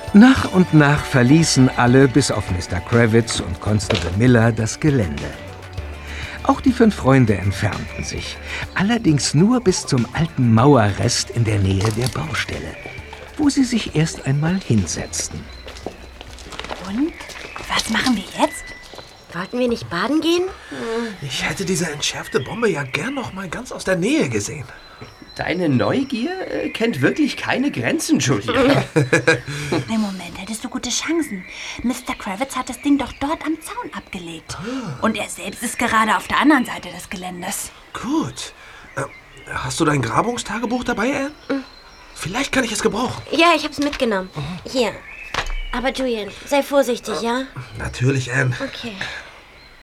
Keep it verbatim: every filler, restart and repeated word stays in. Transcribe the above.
Nach und nach verließen alle, bis auf Mister Kravitz und Constable Miller, das Gelände. Auch die fünf Freunde entfernten sich, allerdings nur bis zum alten Mauerrest in der Nähe der Baustelle, wo sie sich erst einmal hinsetzten. Und? Was machen wir jetzt? Wollten wir nicht baden gehen? Ich hätte diese entschärfte Bombe ja gern noch mal ganz aus der Nähe gesehen. Deine Neugier äh, kennt wirklich keine Grenzen, Julia. Im Moment hättest du gute Chancen. Mister Kravitz hat das Ding doch dort am Zaun abgelegt. Und er selbst ist gerade auf der anderen Seite des Geländes. Gut. Äh, hast du dein Grabungstagebuch dabei, Anne? Mhm. Vielleicht kann ich es gebrauchen. Ja, ich hab's mitgenommen. Mhm. Hier. Aber Julian, sei vorsichtig, ja? Natürlich, Anne. Okay.